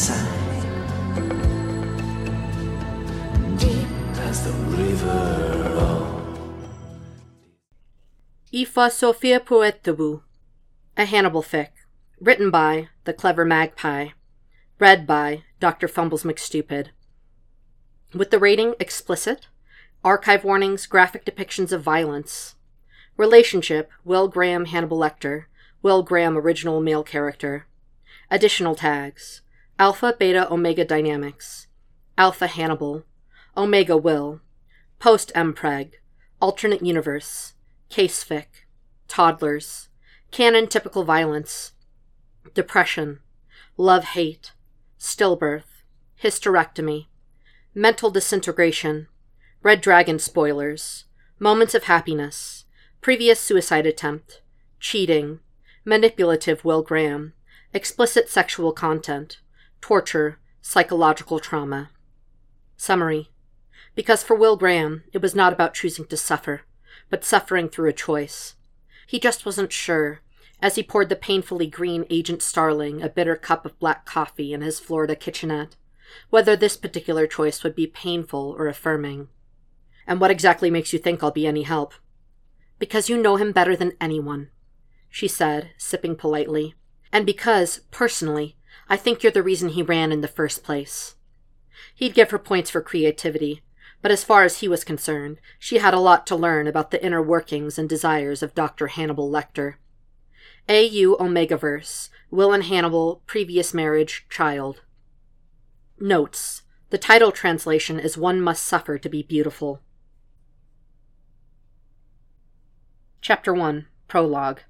inside, deep as the river of... Aoife Sophia Puettabu, a Hannibal fic, written by The Clever Magpie, read by Dr. Fumbles McStupid. With the rating explicit, archive warnings, graphic depictions of violence. Relationship, Will Graham Hannibal Lecter, Will Graham original male character. Additional tags, Alpha Beta Omega Dynamics, Alpha Hannibal, Omega Will, Post Mpreg, Alternate Universe, Case Fic, Toddlers, Canon Typical Violence, Depression, Love-Hate, Stillbirth, Hysterectomy, Mental Disintegration, Red Dragon Spoilers, Moments of Happiness, Previous Suicide Attempt, Cheating, Manipulative Will Graham, Explicit Sexual Content, Torture, Psychological Trauma. Summary. Because for Will Graham, it was not about choosing to suffer, but suffering through a choice. He just wasn't sure, as he poured the painfully green Agent Starling a bitter cup of black coffee in his Florida kitchenette, whether this particular choice would be painful or affirming. And what exactly makes you think I'll be any help? Because you know him better than anyone, she said, sipping politely. And because, personally, I think you're the reason he ran in the first place. He'd give her points for creativity, but as far as he was concerned, she had a lot to learn about the inner workings and desires of Dr. Hannibal Lecter. A.U. Omegaverse, Will and Hannibal, Previous Marriage, Child. Notes. The title translation is One Must Suffer to be Beautiful. Chapter 1. Prologue.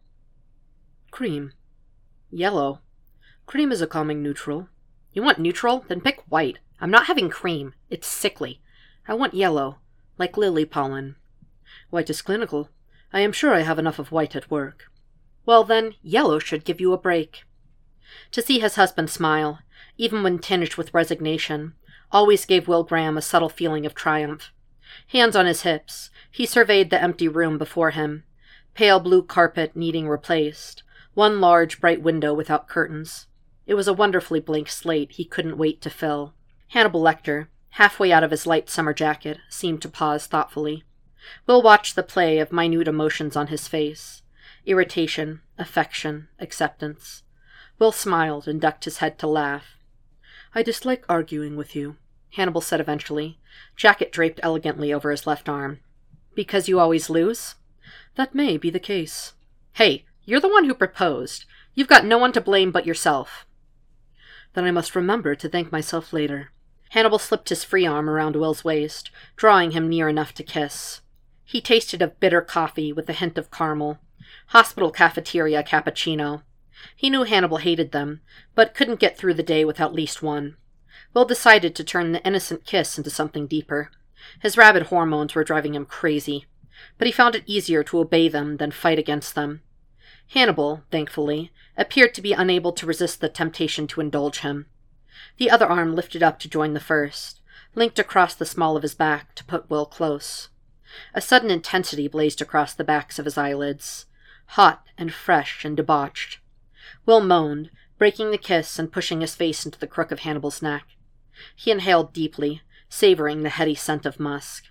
Cream. Yellow. Cream is a calming neutral. You want neutral? Then pick white. I'm not having cream. It's sickly. I want yellow, like lily pollen. White is clinical. I am sure I have enough of white at work. Well then, yellow should give you a break. To see his husband smile, even when tinged with resignation, always gave Will Graham a subtle feeling of triumph. Hands on his hips, he surveyed the empty room before him. Pale blue carpet needing replaced, one large, bright window without curtains. It was a wonderfully blank slate he couldn't wait to fill. Hannibal Lecter, halfway out of his light summer jacket, seemed to pause thoughtfully. Will watched the play of minute emotions on his face. Irritation, affection, acceptance. Will smiled and ducked his head to laugh. I dislike arguing with you, Hannibal said eventually, jacket draped elegantly over his left arm. Because you always lose? That may be the case. Hey, you're the one who proposed. You've got no one to blame but yourself. Then I must remember to thank myself later. Hannibal slipped his free arm around Will's waist, drawing him near enough to kiss. He tasted of bitter coffee with a hint of caramel. Hospital cafeteria cappuccino. He knew Hannibal hated them, but couldn't get through the day without at least one. Will decided to turn the innocent kiss into something deeper. His rabid hormones were driving him crazy, but he found it easier to obey them than fight against them. Hannibal, thankfully, appeared to be unable to resist the temptation to indulge him. The other arm lifted up to join the first, linked across the small of his back to put Will close. A sudden intensity blazed across the backs of his eyelids, hot and fresh and debauched. Will moaned, breaking the kiss and pushing his face into the crook of Hannibal's neck. He inhaled deeply, savoring the heady scent of musk.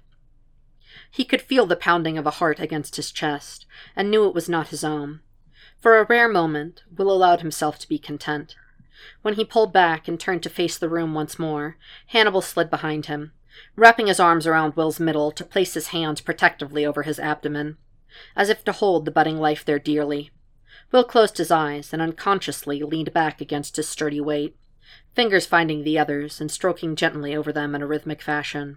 He could feel the pounding of a heart against his chest, and knew it was not his own. For a rare moment, Will allowed himself to be content. When he pulled back and turned to face the room once more, Hannibal slid behind him, wrapping his arms around Will's middle to place his hands protectively over his abdomen, as if to hold the budding life there dearly. Will closed his eyes and unconsciously leaned back against his sturdy weight, fingers finding the others and stroking gently over them in a rhythmic fashion.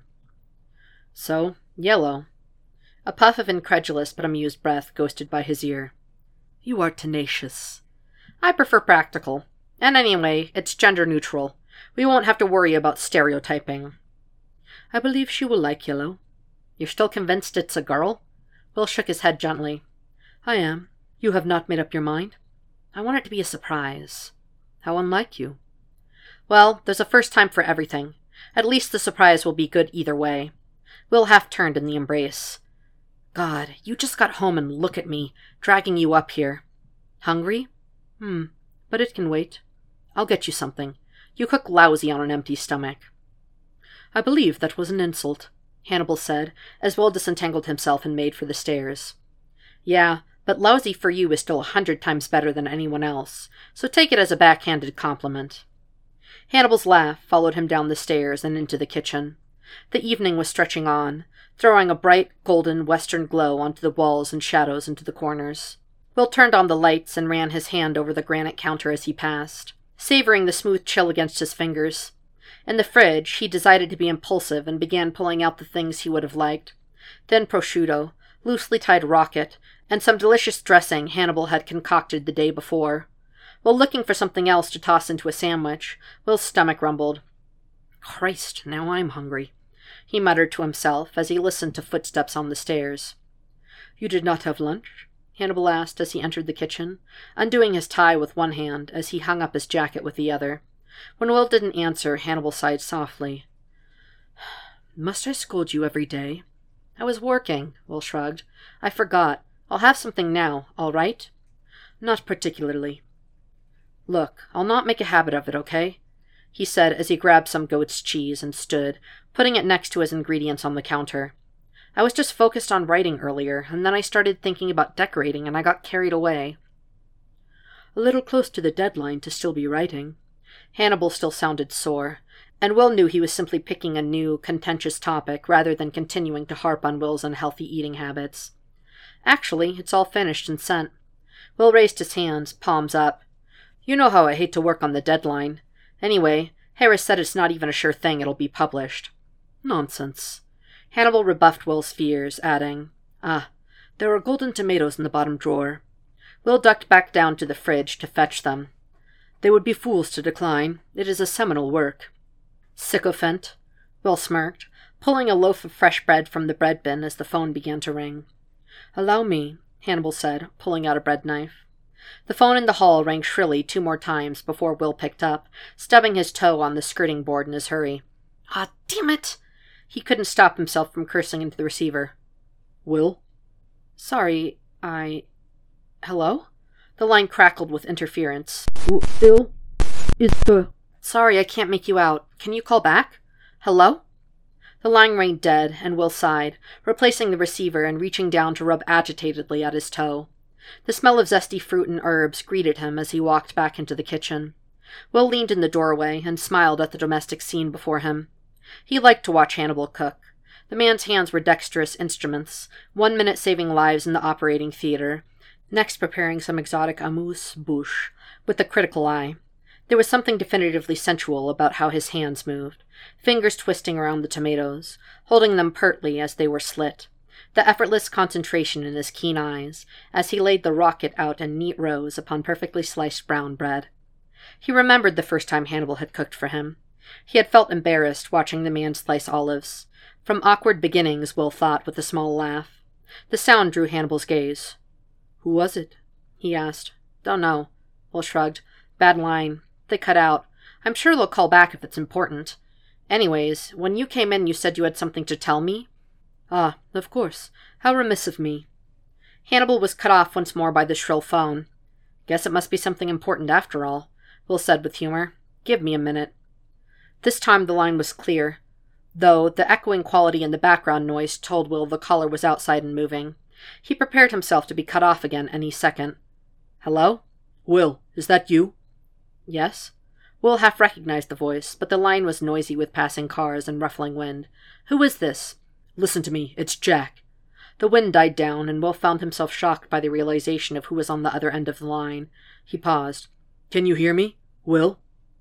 So, yellow. A puff of incredulous but amused breath ghosted by his ear. You are tenacious. I prefer practical. And anyway, it's gender neutral. We won't have to worry about stereotyping. I believe she will like yellow. You're still convinced it's a girl? Will shook his head gently. I am. You have not made up your mind? I want it to be a surprise. How unlike you. Well, there's a first time for everything. At least the surprise will be good either way. Will half turned in the embrace. God, you just got home and look at me, dragging you up here. Hungry? But it can wait. I'll get you something. You cook lousy on an empty stomach." "I believe that was an insult," Hannibal said, as Will disentangled himself and made for the stairs. "Yeah, but lousy for you is still 100 times better than anyone else, so take it as a backhanded compliment." Hannibal's laugh followed him down the stairs and into the kitchen. The evening was stretching on, throwing a bright, golden, western glow onto the walls and shadows into the corners. Will turned on the lights and ran his hand over the granite counter as he passed, savoring the smooth chill against his fingers. In the fridge, he decided to be impulsive and began pulling out the things he would have liked. Thin prosciutto, loosely tied rocket, and some delicious dressing Hannibal had concocted the day before. While looking for something else to toss into a sandwich, Will's stomach rumbled. "Christ, now I'm hungry," he muttered to himself as he listened to footsteps on the stairs. "You did not have lunch?" Hannibal asked as he entered the kitchen, undoing his tie with one hand as he hung up his jacket with the other. When Will didn't answer, Hannibal sighed softly. "Must I scold you every day?" "I was working," Will shrugged. "I forgot. I'll have something now, all right?" "Not particularly." "Look, I'll not make a habit of it, okay?" he said as he grabbed some goat's cheese and stood, putting it next to his ingredients on the counter. "I was just focused on writing earlier, and then I started thinking about decorating, and I got carried away." "A little close to the deadline to still be writing." Hannibal still sounded sore, and Will knew he was simply picking a new, contentious topic rather than continuing to harp on Will's unhealthy eating habits. "Actually, it's all finished and sent." Will raised his hands, palms up. "You know how I hate to work on the deadline. Anyway, Harris said it's not even a sure thing it'll be published." "Nonsense." Hannibal rebuffed Will's fears, adding, "There are golden tomatoes in the bottom drawer." Will ducked back down to the fridge to fetch them. "They would be fools to decline. It is a seminal work." "Sycophant," Will smirked, pulling a loaf of fresh bread from the bread bin as the phone began to ring. "Allow me," Hannibal said, pulling out a bread knife. The phone in the hall rang shrilly 2 more times before Will picked up, stubbing his toe on the skirting board in his hurry. "Ah, damn it!" He couldn't stop himself from cursing into the receiver. "Will?" "Sorry, Hello?" The line crackled with interference. "Will? Is the..." "Sorry, I can't make you out. Can you call back? Hello?" The line rang dead, and Will sighed, replacing the receiver and reaching down to rub agitatedly at his toe. The smell of zesty fruit and herbs greeted him as he walked back into the kitchen. Will leaned in the doorway and smiled at the domestic scene before him. He liked to watch Hannibal cook. The man's hands were dexterous instruments, 1 minute saving lives in the operating theater, next preparing some exotic amuse-bouche with a critical eye. There was something definitively sensual about how his hands moved, fingers twisting around the tomatoes, holding them pertly as they were slit, the effortless concentration in his keen eyes as he laid the rocket out in neat rows upon perfectly sliced brown bread. He remembered the first time Hannibal had cooked for him. He had felt embarrassed watching the man slice olives. From awkward beginnings, Will thought with a small laugh. The sound drew Hannibal's gaze. "Who was it?" he asked. "Don't know." Will shrugged. "Bad line. They cut out. I'm sure they'll call back if it's important. Anyways, when you came in you said you had something to tell me?" "Ah, of course. How remiss of me." Hannibal was cut off once more by the shrill phone. "Guess it must be something important after all," Will said with humor. "Give me a minute." This time the line was clear, though the echoing quality in the background noise told Will the caller was outside and moving. He prepared himself to be cut off again any second. "Hello?" "Will, is that you?" "Yes." Will half recognized the voice, but the line was noisy with passing cars and ruffling wind. "Who is this?" "Listen to me, it's Jack." The wind died down, and Will found himself shocked by the realization of who was on the other end of the line. He paused. "Can you hear me, Will?"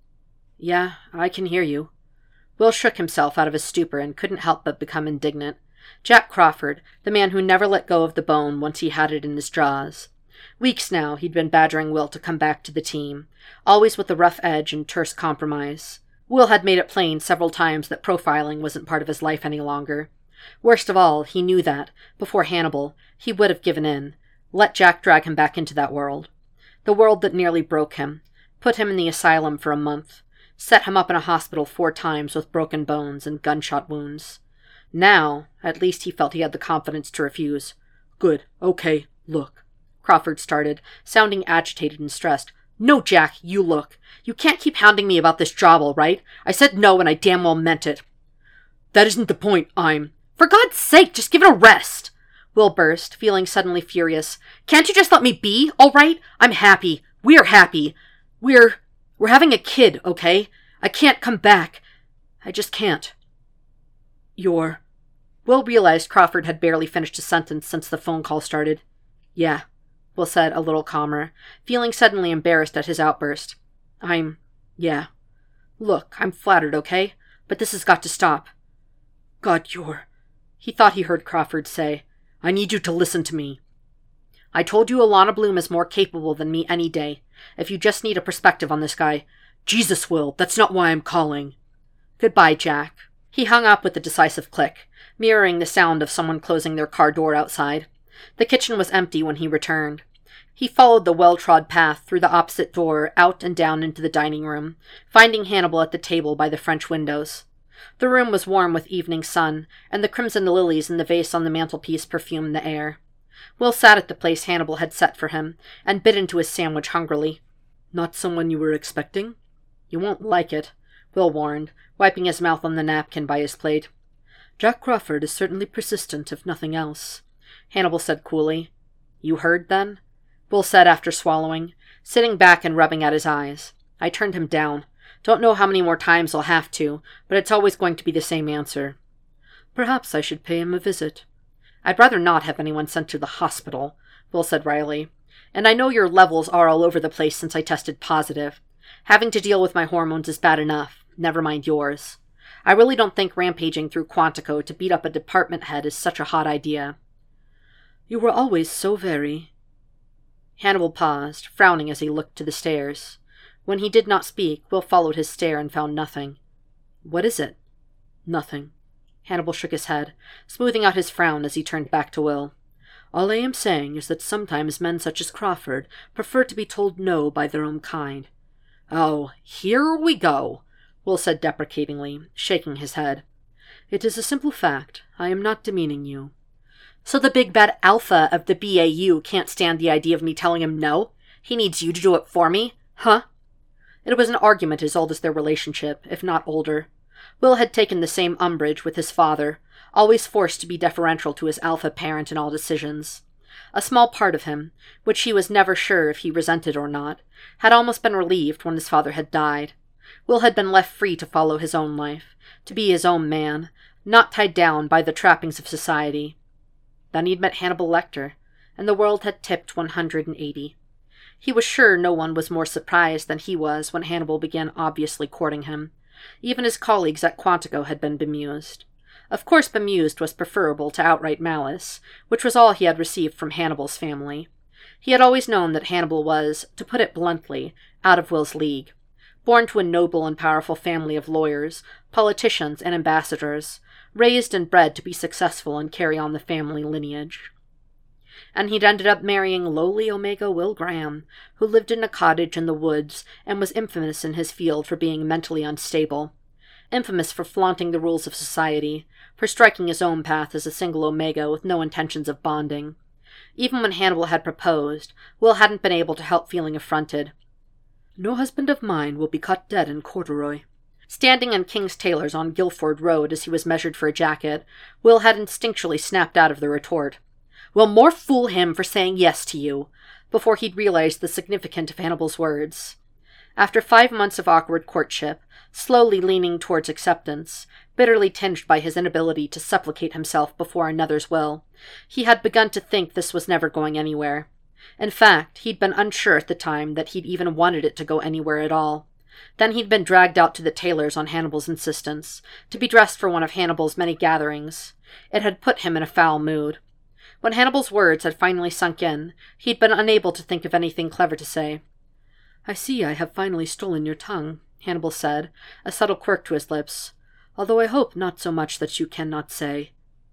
"Yeah, I can hear you." Will shook himself out of his stupor and couldn't help but become indignant. Jack Crawford, the man who never let go of the bone once he had it in his jaws. Weeks now he'd been badgering Will to come back to the team, always with a rough edge and terse compromise. Will had made it plain several times that profiling wasn't part of his life any longer. Worst of all, he knew that, before Hannibal, he would have given in, let Jack drag him back into that world. The world that nearly broke him, put him in the asylum for a month, set him up in a hospital 4 times with broken bones and gunshot wounds. Now, at least he felt he had the confidence to refuse. "Good, okay, look," Crawford started, sounding agitated and stressed. No, Jack, you look. You can't keep hounding me about this job, all right? I said no, and I damn well meant it. That isn't the point. For God's sake, just give it a rest! Will burst, feeling suddenly furious. Can't you just let me be, all right? I'm happy. We're happy. We're having a kid, okay? I can't come back. I just can't. Will realized Crawford had barely finished a sentence since the phone call started. Yeah, Will said, a little calmer, feeling suddenly embarrassed at his outburst. Yeah. Look, I'm flattered, okay? But this has got to stop. God, He thought he heard Crawford say, I need you to listen to me. I told you Alana Bloom is more capable than me any day. If you just need a perspective on this guy. Jesus, Will, that's not why I'm calling. Goodbye, Jack. He hung up with a decisive click, mirroring the sound of someone closing their car door outside. The kitchen was empty when he returned. He followed the well-trod path through the opposite door, out and down into the dining room, finding Hannibal at the table by the French windows. The room was warm with evening sun, and the crimson lilies in the vase on the mantelpiece perfumed the air. Will sat at the place Hannibal had set for him, and bit into his sandwich hungrily. Not someone you were expecting? You won't like it, Will warned, wiping his mouth on the napkin by his plate. Jack Crawford is certainly persistent, if nothing else, Hannibal said coolly. You heard, then? Will said after swallowing, sitting back and rubbing at his eyes. I turned him down. Don't know how many more times I'll have to, but it's always going to be the same answer. Perhaps I should pay him a visit. I'd rather not have anyone sent to the hospital, Will said wryly. And I know your levels are all over the place since I tested positive. Having to deal with my hormones is bad enough, never mind yours. I really don't think rampaging through Quantico to beat up a department head is such a hot idea. You were always so very... Hannibal paused, frowning as he looked to the stairs. When he did not speak, Will followed his stare and found nothing. What is it? Nothing. Hannibal shook his head, smoothing out his frown as he turned back to Will. All I am saying is that sometimes men such as Crawford prefer to be told no by their own kind. Oh, here we go, Will said deprecatingly, shaking his head. It is a simple fact. I am not demeaning you. So the big bad alpha of the BAU can't stand the idea of me telling him no? He needs you to do it for me? Huh? It was an argument as old as their relationship, if not older. Will had taken the same umbrage with his father, always forced to be deferential to his alpha parent in all decisions. A small part of him, which he was never sure if he resented or not, had almost been relieved when his father had died. Will had been left free to follow his own life, to be his own man, not tied down by the trappings of society. Then he'd met Hannibal Lecter, and the world had tipped 180. He was sure no one was more surprised than he was when Hannibal began obviously courting him. Even his colleagues at Quantico had been bemused. Of course bemused was preferable to outright malice, which was all he had received from Hannibal's family. He had always known that Hannibal was, to put it bluntly, out of Will's league. Born to a noble and powerful family of lawyers, politicians, and ambassadors, raised and bred to be successful and carry on the family lineage. And he'd ended up marrying lowly Omega Will Graham, who lived in a cottage in the woods and was infamous in his field for being mentally unstable. Infamous for flaunting the rules of society, for striking his own path as a single Omega with no intentions of bonding. Even when Hannibal had proposed, Will hadn't been able to help feeling affronted. No husband of mine will be caught dead in corduroy. Standing in King's Tailors on Guilford Road as he was measured for a jacket, Will had instinctually snapped out of the retort. Will more fool him for saying yes to you, before he'd realized the significance of Hannibal's words. After 5 months of awkward courtship, slowly leaning towards acceptance, bitterly tinged by his inability to supplicate himself before another's will, he had begun to think this was never going anywhere. In fact, he'd been unsure at the time that he'd even wanted it to go anywhere at all. Then he'd been dragged out to the tailor's on Hannibal's insistence, to be dressed for one of Hannibal's many gatherings. It had put him in a foul mood. When Hannibal's words had finally sunk in, he'd been unable to think of anything clever to say. I see I have finally stolen your tongue, Hannibal said, a subtle quirk to his lips, although I hope not so much that you cannot say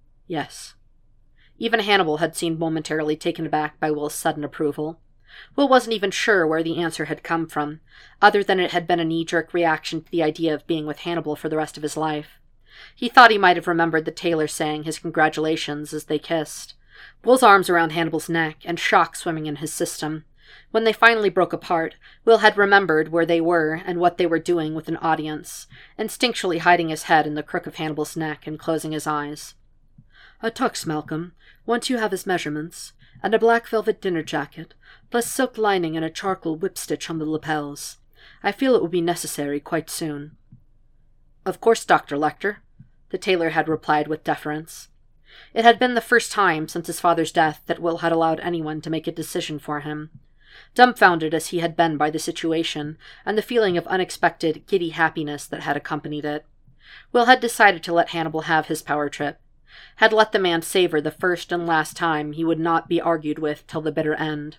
yes. Even Hannibal had seemed momentarily taken aback by Will's sudden approval. Will wasn't even sure where the answer had come from, other than it had been a knee-jerk reaction to the idea of being with Hannibal for the rest of his life. He thought he might have remembered the tailor saying his congratulations as they kissed. Will's arms around Hannibal's neck, and shock swimming in his system. When they finally broke apart, Will had remembered where they were and what they were doing with an audience, instinctually hiding his head in the crook of Hannibal's neck and closing his eyes. "A tux, Malcolm, once you have his measurements, and a black velvet dinner jacket, plus silk lining and a charcoal whip-stitch on the lapels. I feel it will be necessary quite soon." "Of course, Dr. Lecter," the tailor had replied with deference. It had been the first time since his father's death that Will had allowed anyone to make a decision for him. Dumbfounded as he had been by the situation and the feeling of unexpected, giddy happiness that had accompanied it, Will had decided to let Hannibal have his power trip, had let the man savor the first and last time he would not be argued with till the bitter end.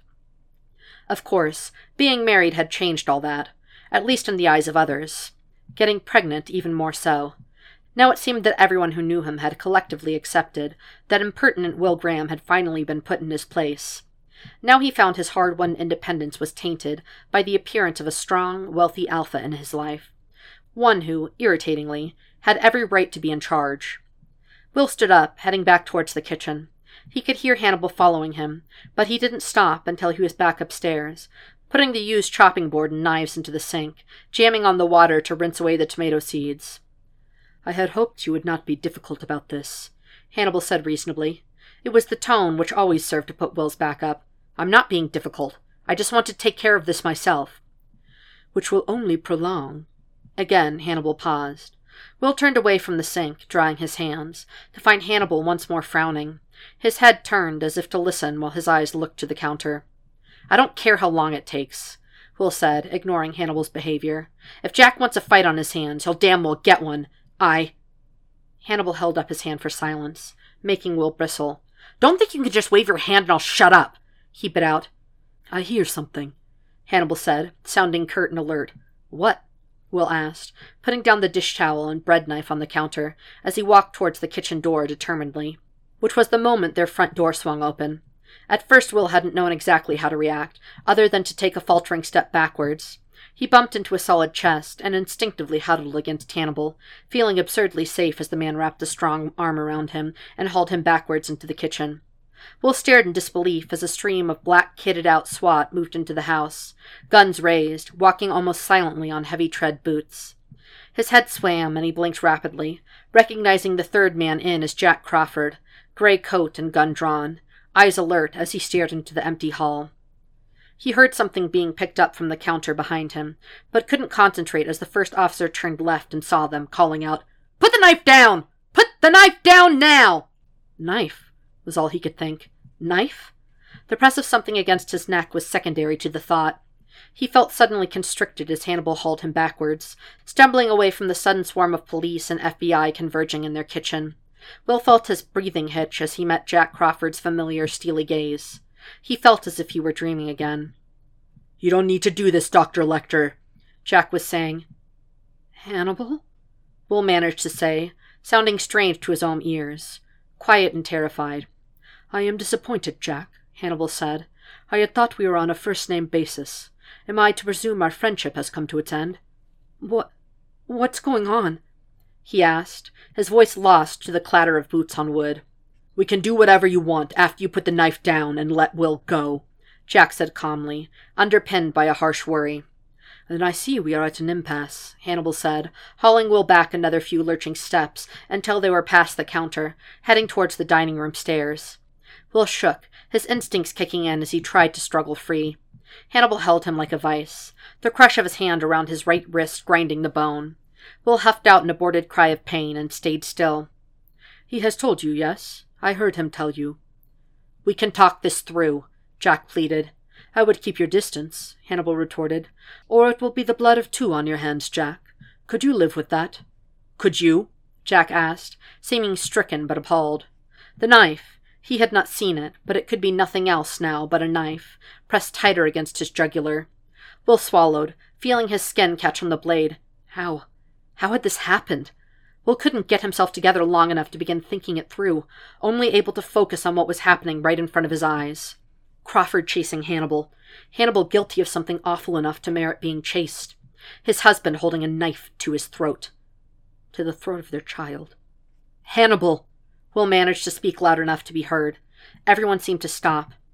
Of course, being married had changed all that, at least in the eyes of others. Getting pregnant even more so. Now it seemed that everyone who knew him had collectively accepted that impertinent Will Graham had finally been put in his place. Now he found his hard-won independence was tainted by the appearance of a strong, wealthy alpha in his life. One who, irritatingly, had every right to be in charge. Will stood up, heading back towards the kitchen. He could hear Hannibal following him, but he didn't stop until he was back upstairs, putting the used chopping board and knives into the sink, jamming on the water to rinse away the tomato seeds. "I had hoped you would not be difficult about this," Hannibal said reasonably. It was the tone which always served to put Will's back up. "I'm not being difficult. I just want to take care of this myself." "Which will only prolong." Again Hannibal paused. Will turned away from the sink, drying his hands, to find Hannibal once more frowning, his head turned as if to listen while his eyes looked to the counter. "I don't care how long it takes," Will said, ignoring Hannibal's behavior. "If Jack wants a fight on his hands, he'll damn well get one. Hannibal held up his hand for silence, making Will bristle. "Don't think you can just wave your hand and I'll shut up," he bit out. "I hear something," Hannibal said, sounding curt and alert. "What?" Will asked, putting down the dish towel and bread knife on the counter as he walked towards the kitchen door determinedly, which was the moment their front door swung open. At first Will hadn't known exactly how to react, other than to take a faltering step backwards. He bumped into a solid chest and instinctively huddled against Hannibal, feeling absurdly safe as the man wrapped a strong arm around him and hauled him backwards into the kitchen. Will stared in disbelief as a stream of black kitted-out SWAT moved into the house, guns raised, walking almost silently on heavy tread boots. His head swam and he blinked rapidly, recognizing the third man in as Jack Crawford, gray coat and gun drawn, eyes alert as he stared into the empty hall. He heard something being picked up from the counter behind him, but couldn't concentrate as the first officer turned left and saw them, calling out, "Put the knife down! Put the knife down now!" Knife, was all he could think. Knife? The press of something against his neck was secondary to the thought. He felt suddenly constricted as Hannibal hauled him backwards, stumbling away from the sudden swarm of police and FBI converging in their kitchen. Will felt his breathing hitch as he met Jack Crawford's familiar steely gaze. He felt as if he were dreaming again. "You don't need to do this, Dr. Lecter," Jack was saying. "Hannibal?" Will managed to say, sounding strange to his own ears, quiet and terrified. "I am disappointed, Jack," Hannibal said. "I had thought we were on a first-name basis. Am I to presume our friendship has come to its end?" What's going on?" he asked, his voice lost to the clatter of boots on wood. "We can do whatever you want after you put the knife down and let Will go," Jack said calmly, underpinned by a harsh worry. "Then I see we are at an impasse," Hannibal said, hauling Will back another few lurching steps until they were past the counter, heading towards the dining room stairs. Will shook, his instincts kicking in as he tried to struggle free. Hannibal held him like a vice, the crush of his hand around his right wrist grinding the bone. Will huffed out an aborted cry of pain and stayed still. "He has told you, yes? I heard him tell you." "We can talk this through," Jack pleaded. "I would keep your distance," Hannibal retorted. "Or it will be the blood of two on your hands, Jack. Could you live with that?" "Could you?" Jack asked, seeming stricken but appalled. The knife. He had not seen it, but it could be nothing else now but a knife, pressed tighter against his jugular. Will swallowed, feeling his skin catch on the blade. How had this happened? Will couldn't get himself together long enough to begin thinking it through, only able to focus on what was happening right in front of his eyes. Crawford chasing Hannibal. Hannibal guilty of something awful enough to merit being chased. His husband holding a knife to his throat. To the throat of their child. "Hannibal!" Will managed to speak loud enough to be heard. Everyone seemed to stop.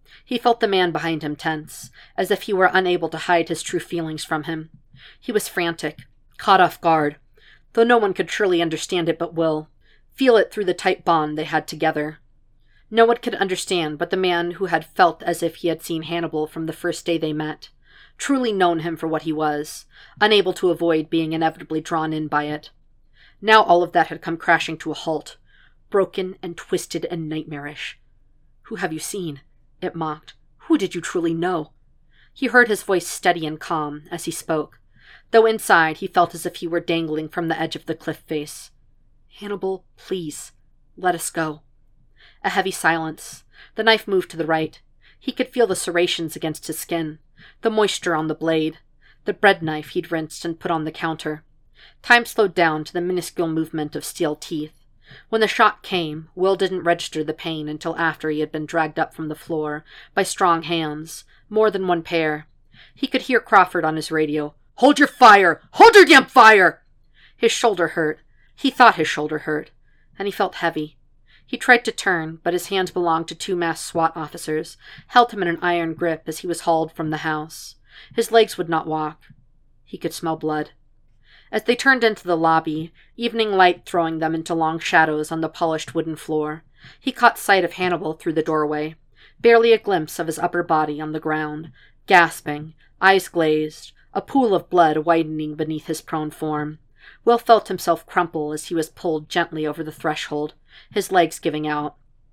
He felt the man behind him tense, as if he were unable to hide his true feelings from him. He was frantic, caught off guard, though no one could surely understand it but Will, feel it through the tight bond they had together. No one could understand but the man who had felt as if he had seen Hannibal from the first day they met, truly known him for what he was, unable to avoid being inevitably drawn in by it. Now all of that had come crashing to a halt, broken and twisted and nightmarish. "Who have you seen?" it mocked. "Who did you truly know?" He heard his voice steady and calm as he spoke, though inside he felt as if he were dangling from the edge of the cliff face. "Hannibal, please, let us go." A heavy silence. The knife moved to the right. He could feel the serrations against his skin, the moisture on the blade, the bread knife he'd rinsed and put on the counter. Time slowed down to the minuscule movement of steel teeth. When the shot came, Will didn't register the pain until after he had been dragged up from the floor by strong hands, more than one pair. He could hear Crawford on his radio. "Hold your fire! Hold your damn fire!" His shoulder hurt. He thought his shoulder hurt, and he felt heavy. He tried to turn, but his hands belonged to two masked SWAT officers, held him in an iron grip as he was hauled from the house. His legs would not walk. He could smell blood. As they turned into the lobby, evening light throwing them into long shadows on the polished wooden floor, he caught sight of Hannibal through the doorway, barely a glimpse of his upper body on the ground, gasping, eyes glazed, a pool of blood widening beneath his prone form. Will felt himself crumple as he was pulled gently over the threshold, his legs giving out.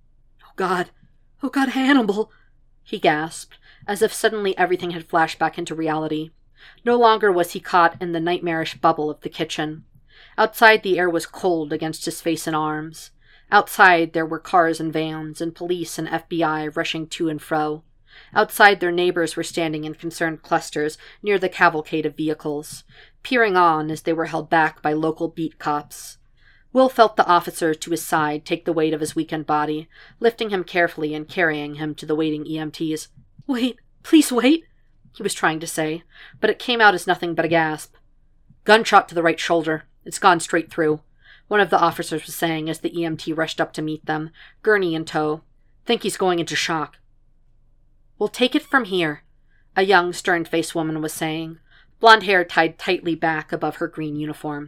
Oh, God, Hannibal!" he gasped, as if suddenly everything had flashed back into reality. No longer was he caught in the nightmarish bubble of the kitchen. Outside the air was cold against his face and arms. Outside there were cars and vans, and police and FBI rushing to and fro. Outside their neighbors were standing in concerned clusters near the cavalcade of vehicles, peering on as they were held back by local beat cops. Will felt the officer to his side take the weight of his weakened body, lifting him carefully and carrying him to the waiting EMTs. "Wait, please wait," he was trying to say, but it came out as nothing but a gasp. "Gunshot to the right shoulder. It's gone straight through," one of the officers was saying as the EMT rushed up to meet them, gurney in tow. "Think he's going into shock." "We'll take it from here," a young, stern-faced woman was saying, blonde hair tied tightly back above her green uniform.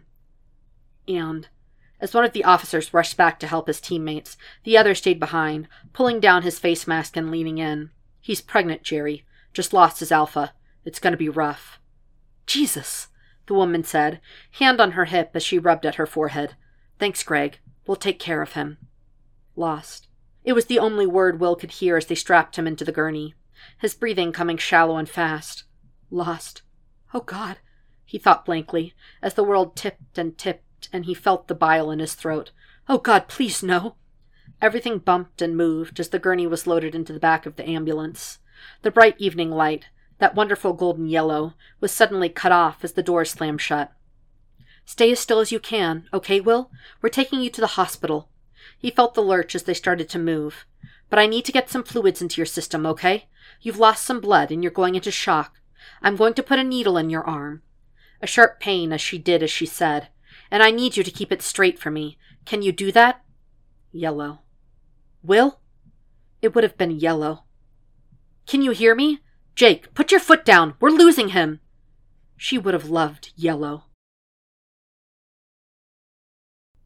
And, as one of the officers rushed back to help his teammates, the other stayed behind, pulling down his face mask and leaning in. "He's pregnant, Jerry. Just lost his alpha. It's going to be rough." "Jesus," the woman said, hand on her hip as she rubbed at her forehead. "Thanks, Greg. We'll take care of him." Lost. It was the only word Will could hear as they strapped him into the gurney, his breathing coming shallow and fast. Lost. Oh, God, he thought blankly, as the world tipped and he felt the bile in his throat. Oh, God, please, no. Everything bumped and moved as the gurney was loaded into the back of the ambulance. The bright evening light, that wonderful golden yellow, was suddenly cut off as the door slammed shut. "Stay as still as you can, okay, Will? We're taking you to the hospital." He felt the lurch as they started to move. "But I need to get some fluids into your system, okay? You've lost some blood and you're going into shock. I'm going to put a needle in your arm." A sharp pain as she did as she said, "And I need you to keep it straight for me. Can you do that?" Yellow. "Will?" It would have been yellow. "Can you hear me? Jake, put your foot down. We're losing him." She would have loved yellow.